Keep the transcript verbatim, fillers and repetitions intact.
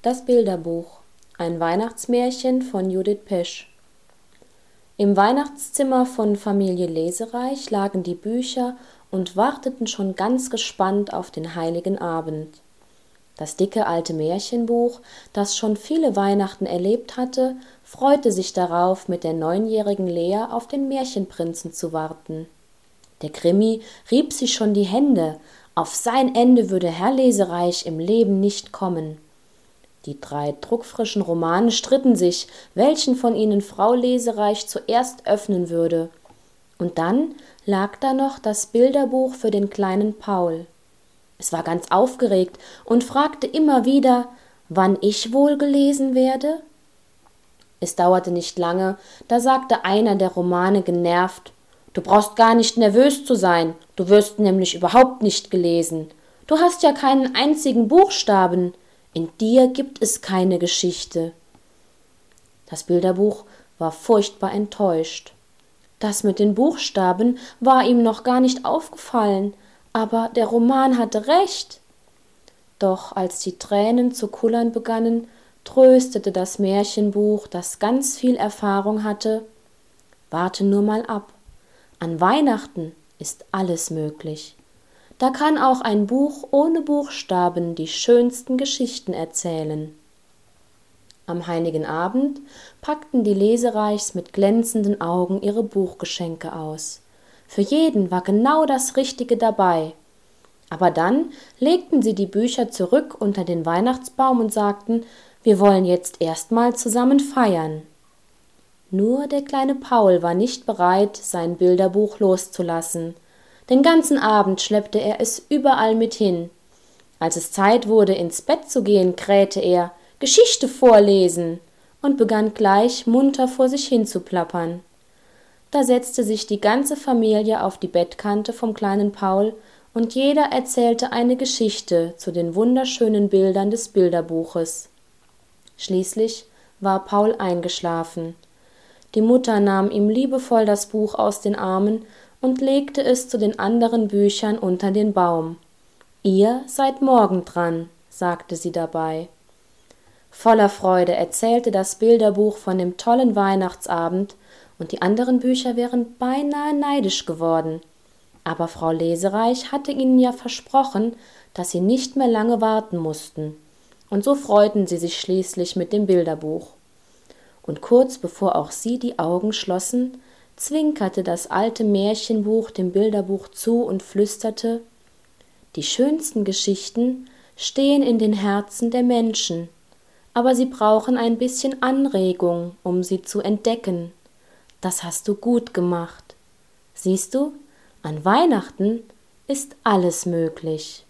Das Bilderbuch. Ein Weihnachtsmärchen von Judith Pesch. Im Weihnachtszimmer von Familie Lesereich lagen die Bücher und warteten schon ganz gespannt auf den heiligen Abend. Das dicke alte Märchenbuch, das schon viele Weihnachten erlebt hatte, freute sich darauf, mit der neunjährigen Lea auf den Märchenprinzen zu warten. Der Krimi rieb sich schon die Hände, auf sein Ende würde Herr Lesereich im Leben nicht kommen. Die drei druckfrischen Romane stritten sich, welchen von ihnen Frau Lesereich zuerst öffnen würde. Und dann lag da noch das Bilderbuch für den kleinen Paul. Es war ganz aufgeregt und fragte immer wieder, wann ich wohl gelesen werde? Es dauerte nicht lange, da sagte einer der Romane genervt: »Du brauchst gar nicht nervös zu sein, du wirst nämlich überhaupt nicht gelesen. Du hast ja keinen einzigen Buchstaben. In dir gibt es keine Geschichte.« Das Bilderbuch war furchtbar enttäuscht. Das mit den Buchstaben war ihm noch gar nicht aufgefallen, aber der Roman hatte recht. Doch als die Tränen zu kullern begannen, tröstete das Märchenbuch, das ganz viel Erfahrung hatte: »Warte nur mal ab. An Weihnachten ist alles möglich. Da kann auch ein Buch ohne Buchstaben die schönsten Geschichten erzählen.« Am heiligen Abend packten die Lesereichs mit glänzenden Augen ihre Buchgeschenke aus. Für jeden war genau das Richtige dabei. Aber dann legten sie die Bücher zurück unter den Weihnachtsbaum und sagten: »Wir wollen jetzt erst mal zusammen feiern.« Nur der kleine Paul war nicht bereit, sein Bilderbuch loszulassen. Den ganzen Abend schleppte er es überall mit hin. Als es Zeit wurde, ins Bett zu gehen, krähte er: »Geschichte vorlesen!« und begann gleich munter vor sich hin zu plappern. Da setzte sich die ganze Familie auf die Bettkante vom kleinen Paul und jeder erzählte eine Geschichte zu den wunderschönen Bildern des Bilderbuches. Schließlich war Paul eingeschlafen. Die Mutter nahm ihm liebevoll das Buch aus den Armen und legte es zu den anderen Büchern unter den Baum. »Ihr seid morgen dran«, sagte sie dabei. Voller Freude erzählte das Bilderbuch von dem tollen Weihnachtsabend, und die anderen Bücher wären beinahe neidisch geworden. Aber Frau Lesereich hatte ihnen ja versprochen, dass sie nicht mehr lange warten mussten. Und so freuten sie sich schließlich mit dem Bilderbuch. Und kurz bevor auch sie die Augen schlossen, zwinkerte das alte Märchenbuch dem Bilderbuch zu und flüsterte: »Die schönsten Geschichten stehen in den Herzen der Menschen, aber sie brauchen ein bisschen Anregung, um sie zu entdecken. Das hast du gut gemacht. Siehst du, an Weihnachten ist alles möglich.«